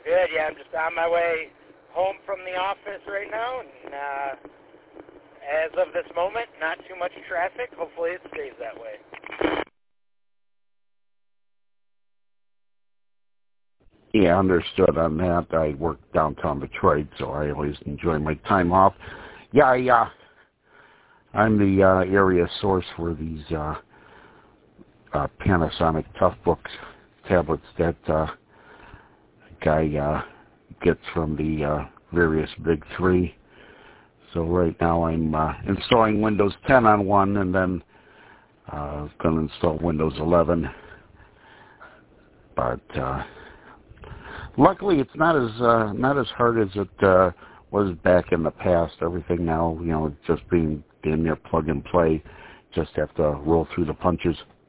Good, yeah, I'm just on my way home from the office right now, and as of this moment, not too much traffic. Hopefully it stays that way. Yeah, understood on that. I work downtown Detroit, so I always enjoy my time off. Yeah, I'm the area source for these Panasonic Toughbooks tablets that guy gets from the various big three. So right now I'm installing Windows 10 on one, and then going to install Windows 11. But luckily, it's not as hard as it was back in the past. Everything now, just being damn near plug and play. Just have to roll through the punches.